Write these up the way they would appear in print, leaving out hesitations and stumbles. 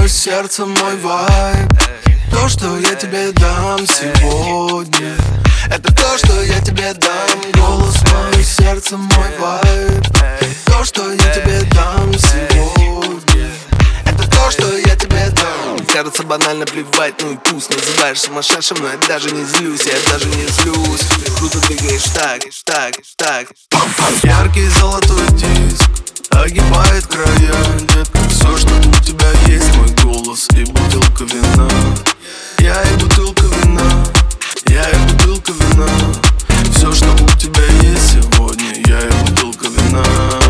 сердце, мой вайб. То, что я тебе дам сегодня, это то, что я тебе дам. Голос, мое сердце, мой вайб. То, что я тебе дам сегодня, это то, что я тебе дам. Кажется банально, плевать, ну и пусть. Называешь сумасшедшим, но я даже не злюсь, я даже не злюсь. Круто двигаешь так. Яркий золотой диск огибает края, детка. Все, что у тебя есть, мой голос и бутылка вина. Я и бутылка вина, я и бутылка вина. Все, что у тебя есть сегодня, я и бутылка вина.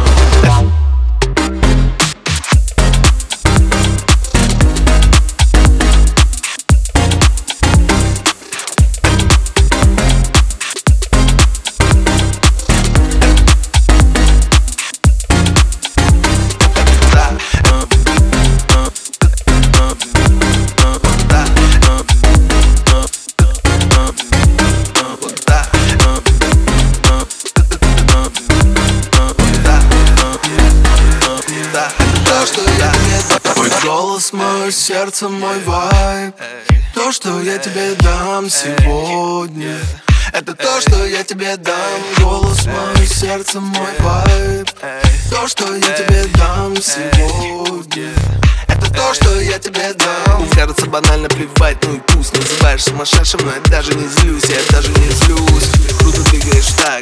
Мой голос, мое сердце, мой вайб. То, что я тебе дам сегодня, это то, что я тебе дам. Голос, мое сердце, мой вайб. То, что я тебе дам сегодня, это то, что я тебе дам. Кажется банально, плевать, ну и пусть. Называешь сумасшедшим, но я даже не злюсь, я даже не злюсь. Круто двигаешь так.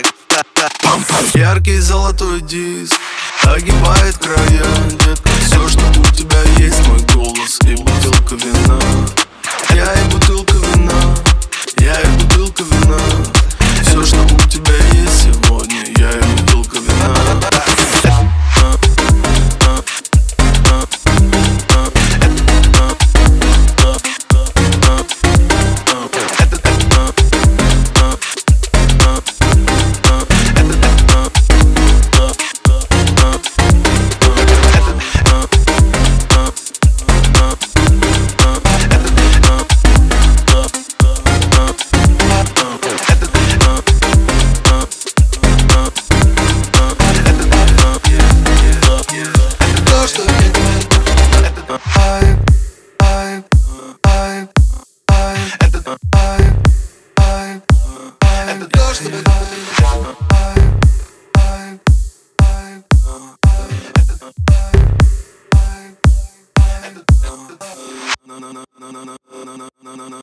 Яркий золотой диск огибает края, детка. Все, что у тебя есть, мой голос и бутылка вина. Я и бутылка вина, я и бутылка вина. Все, что у тебя есть сегодня, я и бутылка вина. No.